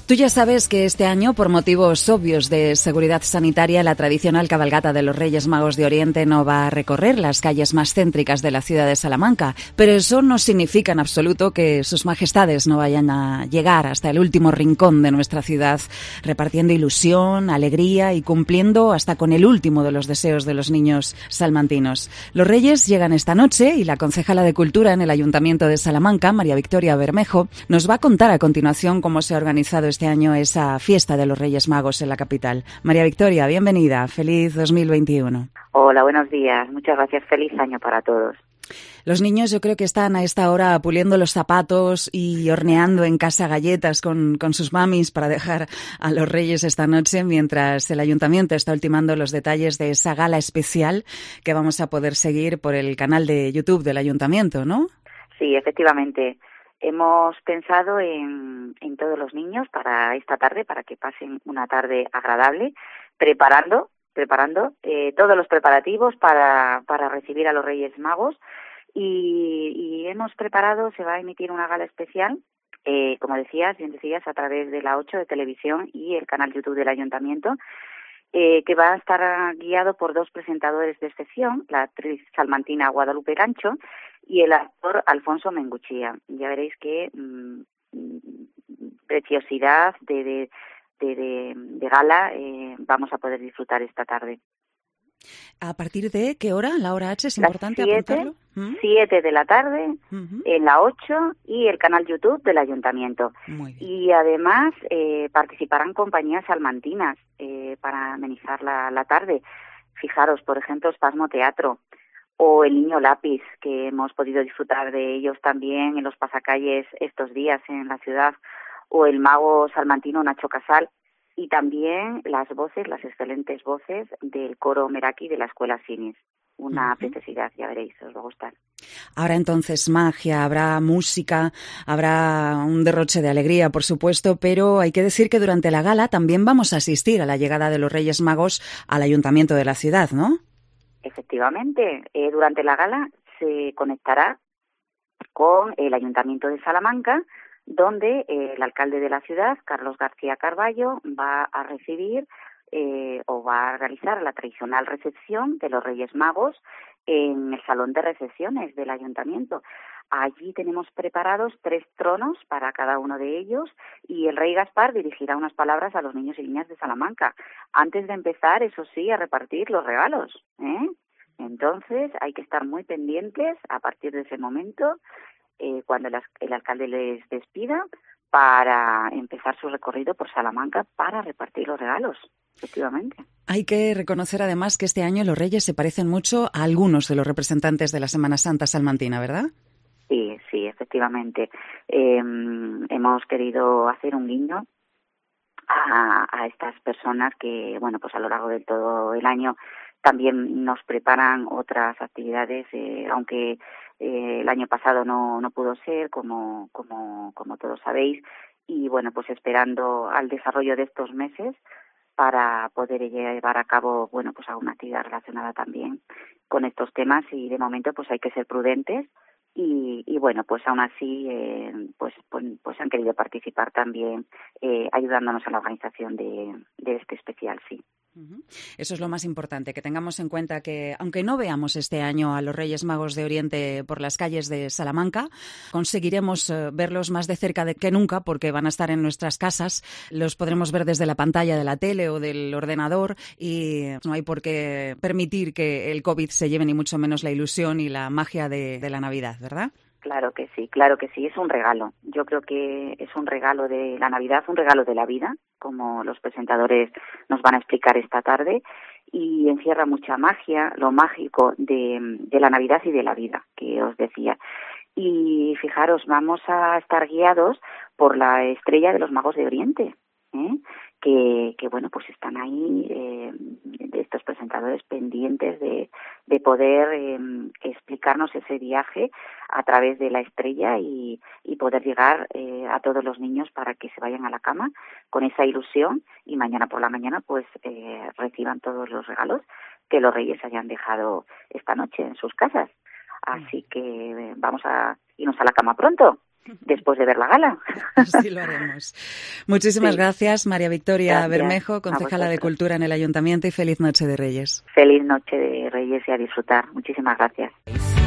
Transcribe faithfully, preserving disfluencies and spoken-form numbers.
Tú ya sabes que este año, por motivos obvios de seguridad sanitaria, la tradicional cabalgata de los Reyes Magos de Oriente no va a recorrer las calles más céntricas de la ciudad de Salamanca, pero eso no significa en absoluto que sus majestades no vayan a llegar hasta el último rincón de nuestra ciudad, repartiendo ilusión, alegría y cumpliendo hasta con el último de los deseos de los niños salmantinos. Los Reyes llegan esta noche y la concejala de Cultura en el Ayuntamiento de Salamanca, María Victoria Bermejo, nos va a contar a continuación cómo se ha organizado este año esa fiesta de los Reyes Magos en la capital. María Victoria, bienvenida. Feliz dos mil veintiuno. Hola, buenos días. Muchas gracias. Feliz año para todos. Los niños yo creo que están a esta hora puliendo los zapatos y horneando en casa galletas con, con sus mamis para dejar a los Reyes esta noche, mientras el Ayuntamiento está ultimando los detalles de esa gala especial que vamos a poder seguir por el canal de YouTube del Ayuntamiento, ¿no? Sí, efectivamente. Hemos pensado en, en todos los niños para esta tarde, para que pasen una tarde agradable, preparando preparando eh, todos los preparativos para, para recibir a los Reyes Magos y, y hemos preparado, se va a emitir una gala especial, eh, como decías, bien decías, a través de la ocho de televisión y el canal YouTube del Ayuntamiento, eh, que va a estar guiado por dos presentadores de excepción, la actriz salmantina Guadalupe Gancho y el actor Alfonso Menguchía. Ya veréis que mmm, preciosidad de, de, de, de, de gala eh, vamos a poder disfrutar esta tarde. ¿A partir de qué hora? ¿La hora H es importante apuntarlo? ¿Mm? siete de la tarde, uh-huh. en la ocho y el canal YouTube del Ayuntamiento. Y además eh, participarán compañías salmantinas eh, para amenizar la, la tarde. Fijaros, por ejemplo, Espasmo Teatro o El Niño Lápiz, que hemos podido disfrutar de ellos también en los pasacalles estos días en la ciudad, o el mago salmantino Nacho Casal, y también las voces, las excelentes voces del coro Meraki de la Escuela Sinis. Una uh-huh. preciosidad, ya veréis, os va a gustar. Habrá entonces magia, habrá música, habrá un derroche de alegría, por supuesto, pero hay que decir que durante la gala también vamos a asistir a la llegada de los Reyes Magos al Ayuntamiento de la ciudad, ¿no? Efectivamente, eh, durante la gala se conectará con el Ayuntamiento de Salamanca, donde eh, el alcalde de la ciudad, Carlos García Carballo, va a recibir eh, o va a realizar la tradicional recepción de los Reyes Magos en el salón de recepciones del Ayuntamiento. Allí tenemos preparados tres tronos para cada uno de ellos y el rey Gaspar dirigirá unas palabras a los niños y niñas de Salamanca, antes de empezar, eso sí, a repartir los regalos, ¿eh? Entonces hay que estar muy pendientes a partir de ese momento, eh, cuando el, el alcalde les despida, para empezar su recorrido por Salamanca para repartir los regalos, efectivamente. Hay que reconocer además que este año los Reyes se parecen mucho a algunos de los representantes de la Semana Santa salmantina, ¿verdad? Sí, sí, efectivamente. Eh, hemos querido hacer un guiño a, a estas personas que, bueno, pues a lo largo de todo el año también nos preparan otras actividades, eh, aunque eh, el año pasado no, no pudo ser, como, como, como todos sabéis, y bueno, pues esperando al desarrollo de estos meses para poder llevar a cabo, bueno, pues alguna actividad relacionada también con estos temas, y de momento pues hay que ser prudentes. Y, y bueno, pues aún así, eh, pues, pues pues han querido participar también, eh, ayudándonos a la organización de, de este especial, sí. Eso es lo más importante, que tengamos en cuenta que, aunque no veamos este año a los Reyes Magos de Oriente por las calles de Salamanca, conseguiremos uh, verlos más de cerca de que nunca, porque van a estar en nuestras casas, los podremos ver desde la pantalla de la tele o del ordenador, y no hay por qué permitir que el COVID se lleve ni mucho menos la ilusión y la magia de, de la Navidad, ¿verdad? Claro que sí, claro que sí, es un regalo. Yo creo que es un regalo de la Navidad, un regalo de la vida, como los presentadores nos van a explicar esta tarde, y encierra mucha magia, lo mágico de, de la Navidad y de la vida, que os decía. Y fijaros, vamos a estar guiados por la estrella de los Magos de Oriente, ¿eh? que, que bueno, pues están ahí, eh, de estos presentadores pendientes de, de poder eh, explicarnos ese viaje a través de la estrella y, y poder llegar eh, a todos los niños para que se vayan a la cama con esa ilusión y mañana por la mañana pues eh, reciban todos los regalos que los Reyes hayan dejado esta noche en sus casas. Así que eh, vamos a irnos a la cama pronto. después de ver la gala. Así lo haremos. Muchísimas sí. gracias, María Victoria gracias. Bermejo, concejala de Cultura en el Ayuntamiento, y feliz Noche de Reyes. Feliz Noche de Reyes y a disfrutar. Muchísimas gracias.